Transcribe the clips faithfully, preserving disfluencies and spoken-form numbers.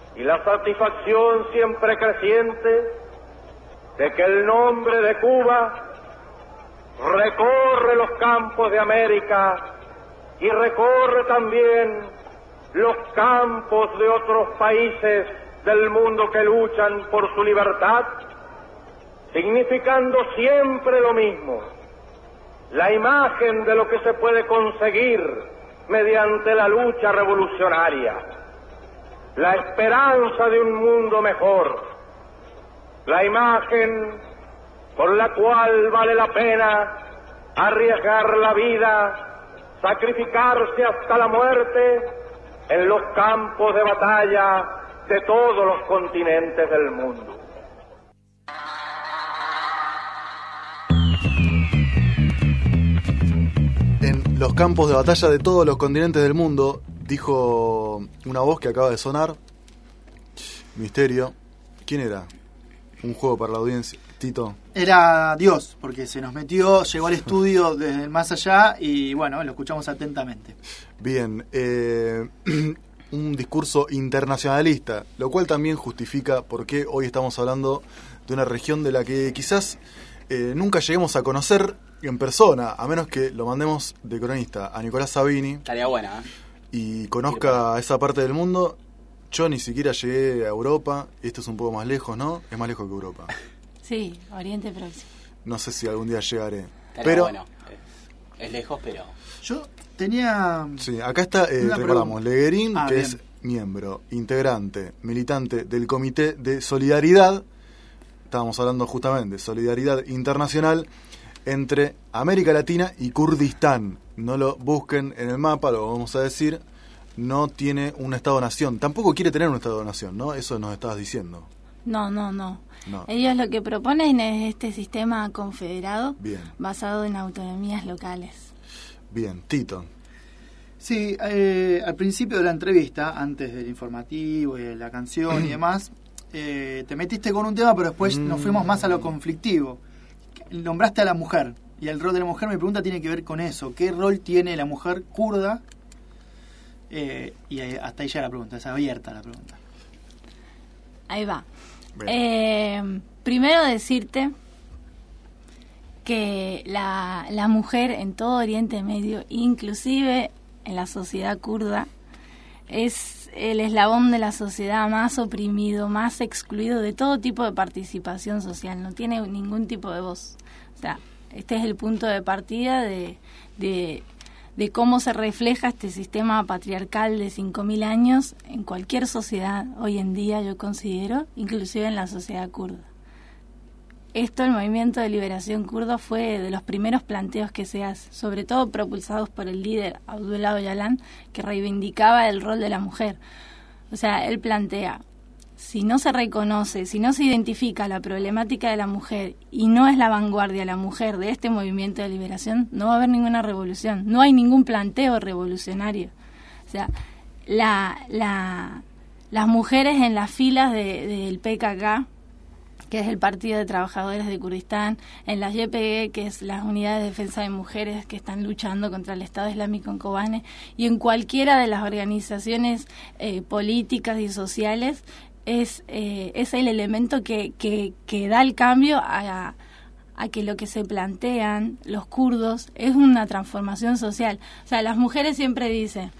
y la satisfacción siempre creciente de que el nombre de Cuba recorre los campos de América y recorre también los campos de otros países del mundo que luchan por su libertad, significando siempre lo mismo, la imagen de lo que se puede conseguir mediante la lucha revolucionaria, la esperanza de un mundo mejor, la imagen por la cual vale la pena arriesgar la vida, sacrificarse hasta la muerte en los campos de batalla de todos los continentes del mundo. En los campos de batalla de todos los continentes del mundo, dijo una voz que acaba de sonar. Misterio. ¿Quién era? Un juego para la audiencia. Tito. Era Dios, porque se nos metió, llegó al estudio desde el más allá y bueno, lo escuchamos atentamente. Bien, eh, un discurso internacionalista, lo cual también justifica por qué hoy estamos hablando de una región de la que quizás eh, nunca lleguemos a conocer en persona, a menos que lo mandemos de cronista a Nicolás Sabini. Estaría buena, ¿eh? Y conozca esa parte del mundo. Yo ni siquiera llegué a Europa, esto es un poco más lejos, ¿no? Es más lejos que Europa. Sí, Oriente Próximo. No sé si algún día llegaré. Estaría pero bueno. Es lejos, pero... Yo tenía... Sí, acá está, eh, recordamos, Leguerín, ah, que bien. Es miembro, integrante, militante del Comité de Solidaridad. Estábamos hablando justamente de solidaridad internacional entre América Latina y Kurdistán. No lo busquen en el mapa, lo vamos a decir. No tiene un Estado-nación. Tampoco quiere tener un Estado-nación, ¿no? Eso nos estabas diciendo. No, no, no, no. Ellos lo que proponen es este sistema confederado. Bien. Basado en autonomías locales. Bien, Tito. Sí, eh, al principio de la entrevista, antes del informativo y de la canción y demás, eh, te metiste con un tema, pero después mm. nos fuimos más a lo conflictivo. Nombraste a la mujer, y el rol de la mujer, mi pregunta tiene que ver con eso. ¿Qué rol tiene la mujer kurda? Eh, y hasta ahí ya la pregunta, es abierta la pregunta. Ahí va. Eh, primero decirte que la, la mujer en todo Oriente Medio, inclusive en la sociedad kurda, es el eslabón de la sociedad más oprimido, más excluido de todo tipo de participación social, no tiene ningún tipo de voz. O sea, este es el punto de partida de, de, de cómo se refleja este sistema patriarcal de cinco mil años en cualquier sociedad hoy en día, yo considero, inclusive en la sociedad kurda. Esto, el movimiento de liberación kurdo, fue de los primeros planteos que se hace, sobre todo propulsados por el líder Abdullah Öcalan, que reivindicaba el rol de la mujer. O sea, él plantea, si no se reconoce, si no se identifica la problemática de la mujer y no es la vanguardia la mujer de este movimiento de liberación, no va a haber ninguna revolución, no hay ningún planteo revolucionario. O sea, la, la, las mujeres en las filas de, del P K K, que es el Partido de Trabajadores de Kurdistán, en las Y P G, que es las Unidades de Defensa de Mujeres que están luchando contra el Estado Islámico en Kobane, y en cualquiera de las organizaciones eh, políticas y sociales, es, eh, es el elemento que, que, que da el cambio a, a que lo que se plantean los kurdos es una transformación social. O sea, las mujeres siempre dicen,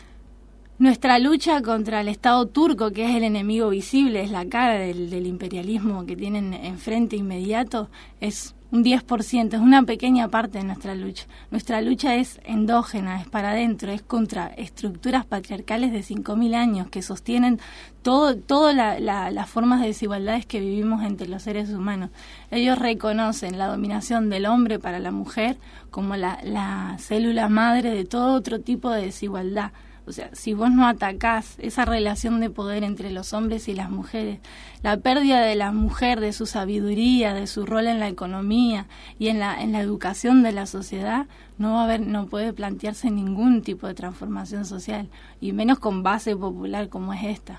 nuestra lucha contra el Estado turco, que es el enemigo visible, es la cara del, del imperialismo que tienen enfrente inmediato, es un diez por ciento, es una pequeña parte de nuestra lucha. Nuestra lucha es endógena, es para adentro, es contra estructuras patriarcales de cinco mil años que sostienen todo, todas la, la, las formas de desigualdades que vivimos entre los seres humanos. Ellos reconocen la dominación del hombre para la mujer como la, la célula madre de todo otro tipo de desigualdad. O sea, si vos no atacás esa relación de poder entre los hombres y las mujeres, la pérdida de la mujer, de su sabiduría, de su rol en la economía y en la en la educación de la sociedad, no va a haber, no puede plantearse ningún tipo de transformación social, y menos con base popular como es esta.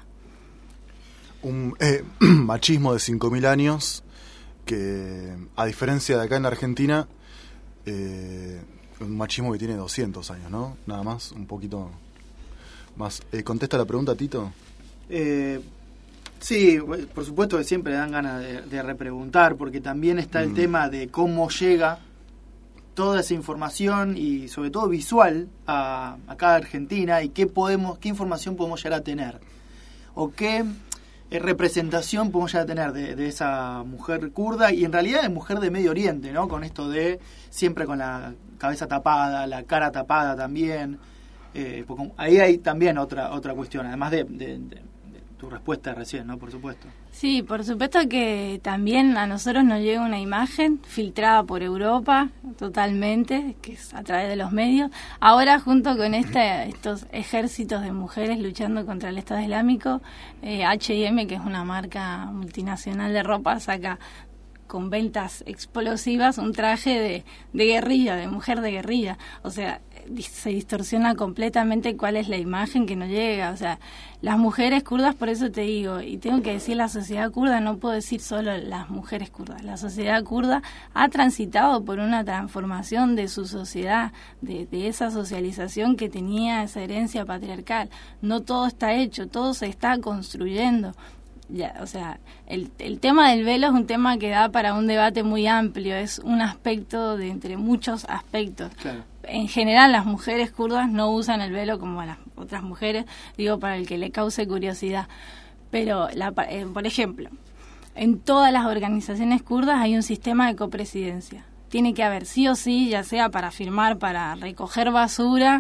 Un eh, machismo de cinco mil años que, a diferencia de acá en la Argentina, eh, un machismo que tiene doscientos años, ¿no? Nada más, un poquito... Más, eh, ¿contesta la pregunta, Tito? Eh, Sí, por supuesto que siempre dan ganas de, de repreguntar, porque también está el mm. tema de cómo llega toda esa información y sobre todo visual a acá a Argentina y qué podemos, qué información podemos llegar a tener o qué eh, representación podemos llegar a tener de, de esa mujer kurda y en realidad de mujer de Medio Oriente, ¿no? Con esto de siempre con la cabeza tapada, la cara tapada también, eh, porque ahí hay también otra otra cuestión, además de, de, de tu respuesta recién, ¿no? Por supuesto. Sí, por supuesto que también a nosotros nos llega una imagen filtrada por Europa totalmente, que es a través de los medios. Ahora, junto con este, estos ejércitos de mujeres luchando contra el Estado Islámico, eh, H y M, que es una marca multinacional de ropa, saca con ventas explosivas un traje de, de guerrilla, de mujer de guerrilla. O sea, se distorsiona completamente cuál es la imagen que nos llega. O sea, las mujeres kurdas, por eso te digo, y tengo que decir la sociedad kurda, no puedo decir solo las mujeres kurdas. La sociedad kurda ha transitado por una transformación de su sociedad, de, de esa socialización que tenía esa herencia patriarcal. No todo está hecho, todo se está construyendo. Ya, o sea, el, el tema del velo es un tema que da para un debate muy amplio, es un aspecto de entre muchos aspectos. Claro. En general las mujeres kurdas no usan el velo como las otras mujeres, digo para el que le cause curiosidad. Pero, la, eh, por ejemplo, en todas las organizaciones kurdas hay un sistema de copresidencia. Tiene que haber sí o sí, ya sea para firmar, para recoger basura,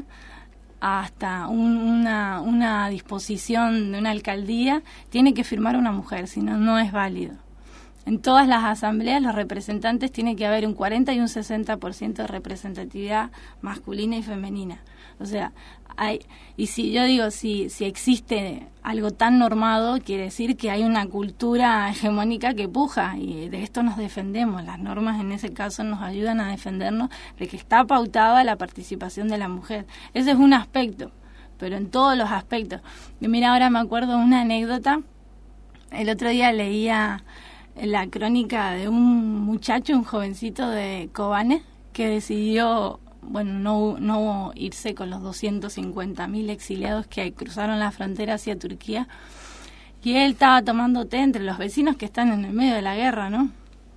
hasta un, una, una disposición de una alcaldía, tiene que firmar una mujer, si no, no es válido. En todas las asambleas los representantes tiene que haber un cuarenta y un sesenta por ciento de representatividad masculina y femenina. O sea, hay, y si yo digo, si, si existe algo tan normado, quiere decir que hay una cultura hegemónica que puja, y de esto nos defendemos. Las normas en ese caso nos ayudan a defendernos de que está pautada la participación de la mujer. Ese es un aspecto, pero en todos los aspectos. Y mira, ahora me acuerdo una anécdota. El otro día leía la crónica de un muchacho, un jovencito de Kobane, que decidió, bueno, no, no irse con los doscientos cincuenta mil exiliados que cruzaron la frontera hacia Turquía, y él estaba tomando té entre los vecinos que están en el medio de la guerra, ¿no?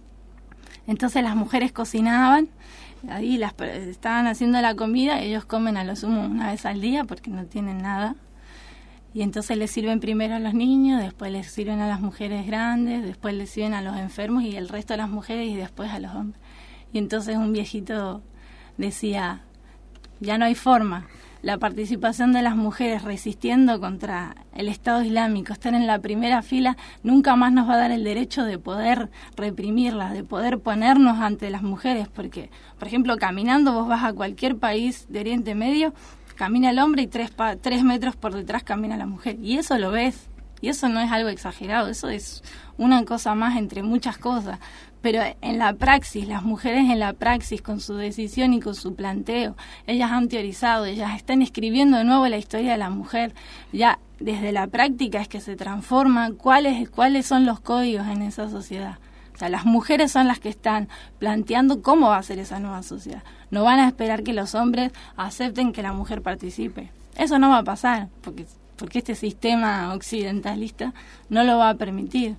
Entonces las mujeres cocinaban, ahí las estaban haciendo la comida, ellos comen a lo sumo una vez al día porque no tienen nada. Y entonces les sirven primero a los niños, después les sirven a las mujeres grandes, después les sirven a los enfermos y el resto a las mujeres y después a los hombres. Y entonces un viejito decía, ya no hay forma. La participación de las mujeres resistiendo contra el Estado Islámico, estar en la primera fila, nunca más nos va a dar el derecho de poder reprimirlas, de poder ponernos ante las mujeres. Porque, por ejemplo, caminando vos vas a cualquier país de Oriente Medio, camina el hombre y tres, pa, tres metros por detrás camina la mujer. Y eso lo ves. Y eso no es algo exagerado. Eso es una cosa más entre muchas cosas. Pero en la praxis, las mujeres en la praxis, con su decisión y con su planteo, ellas han teorizado, ellas están escribiendo de nuevo la historia de la mujer. Ya desde la práctica es que se transforma cuáles, cuáles son los códigos en esa sociedad. O sea, las mujeres son las que están planteando cómo va a ser esa nueva sociedad. No van a esperar que los hombres acepten que la mujer participe. Eso no va a pasar, porque, porque este sistema occidentalista no lo va a permitir.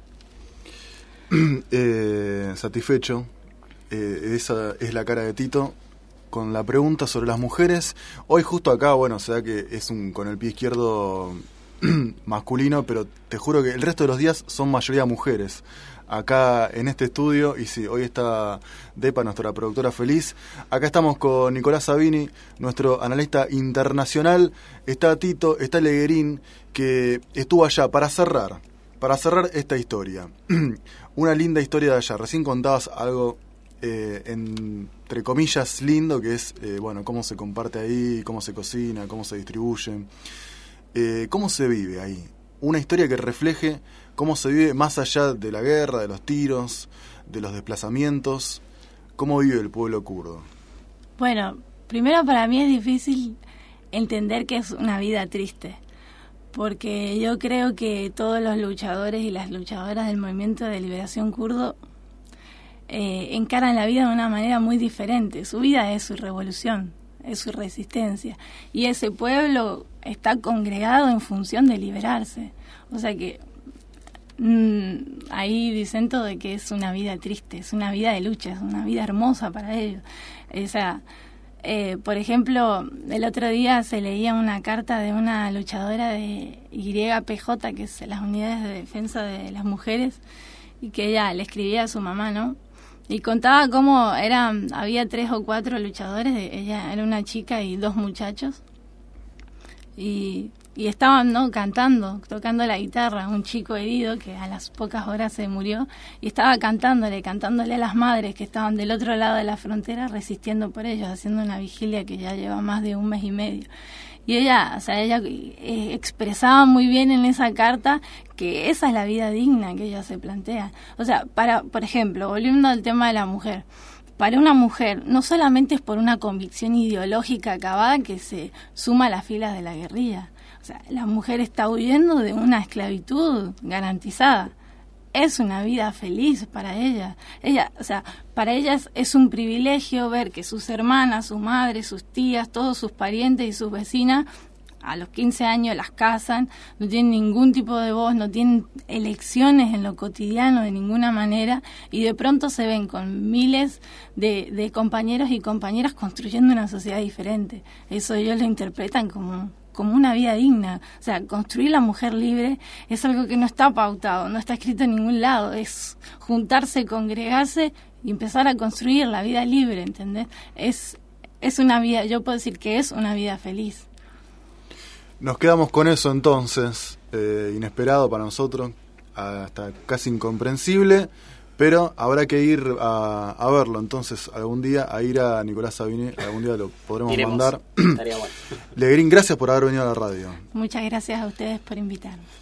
Eh, satisfecho, eh, esa es la cara de Tito con la pregunta sobre las mujeres. Hoy justo acá, bueno, se da que es un con el pie izquierdo masculino, pero te juro que el resto de los días son mayoría mujeres acá en este estudio. Y sí, hoy está Depa, nuestra productora feliz. Acá estamos con Nicolás Sabini, nuestro analista internacional. Está Tito, está Leguerín, que estuvo allá para cerrar Para cerrar esta historia. Una linda historia de allá. Recién contabas algo, eh, entre comillas, lindo, que es, eh, bueno, cómo se comparte ahí, cómo se cocina, cómo se distribuye. Eh, ¿Cómo se vive ahí? Una historia que refleje cómo se vive más allá de la guerra, de los tiros, de los desplazamientos. ¿Cómo vive el pueblo kurdo? Bueno, primero para mí es difícil entender que es una vida triste. Porque yo creo que todos los luchadores y las luchadoras del movimiento de liberación kurdo eh, encaran la vida de una manera muy diferente. Su vida es su revolución, es su resistencia. Y ese pueblo está congregado en función de liberarse. O sea que mmm, ahí disento de que es una vida triste, es una vida de lucha, es una vida hermosa para ellos. O sea, eh, por ejemplo, el otro día se leía una carta de una luchadora de Y P J, que es las unidades de defensa de las mujeres, y que ella le escribía a su mamá, ¿no? Y contaba cómo eran, había tres o cuatro luchadores, ella era una chica y dos muchachos, y, y estaban, ¿no?, cantando, tocando la guitarra, un chico herido que a las pocas horas se murió, y estaba cantándole, cantándole a las madres que estaban del otro lado de la frontera, resistiendo por ellos, haciendo una vigilia que ya lleva más de un mes y medio. Y ella, o sea, ella eh, expresaba muy bien en esa carta que esa es la vida digna que ella se plantea. O sea, para, por ejemplo, volviendo al tema de la mujer, para una mujer no solamente es por una convicción ideológica acabada que se suma a las filas de la guerrilla. O sea, la mujer está huyendo de una esclavitud garantizada. Es una vida feliz para ella. Ella, o sea, para ella es, es un privilegio ver que sus hermanas, su madre, sus tías, todos sus parientes y sus vecinas a los quince años las casan, no tienen ningún tipo de voz, no tienen elecciones en lo cotidiano de ninguna manera, y de pronto se ven con miles de, de compañeros y compañeras construyendo una sociedad diferente. Eso ellos lo interpretan como como una vida digna. O sea, construir la mujer libre es algo que no está pautado, no está escrito en ningún lado, es juntarse, congregarse y empezar a construir la vida libre, ¿entendés? Es, es una vida, yo puedo decir que es una vida feliz. Nos quedamos con eso entonces, eh, inesperado para nosotros, hasta casi incomprensible, pero habrá que ir a, a verlo entonces algún día, a ir a Nicolás Savigny, algún día lo podremos Iremos. mandar. Estaría bueno. Legrin, gracias por haber venido a la radio. Muchas gracias a ustedes por invitarme.